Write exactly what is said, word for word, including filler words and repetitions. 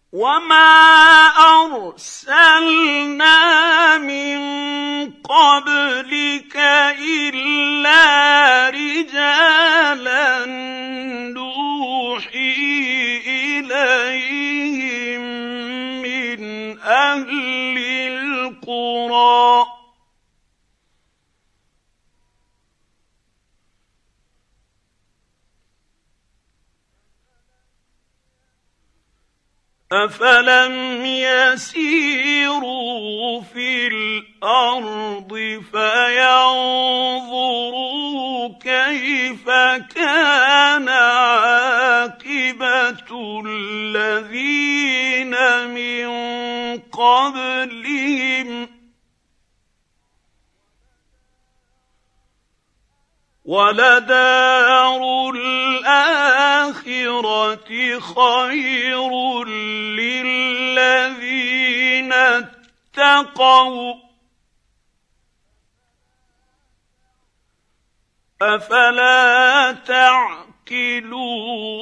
وما أرسلنا من قبلك إلا رجالا نوحي إليهم من أهل القرى أفلم يسيروا في الأرض فينظروا كيف كان عاقبة الذين من قبلهم ولدار الآخرة خير للذين اتقوا أفلا تعقلون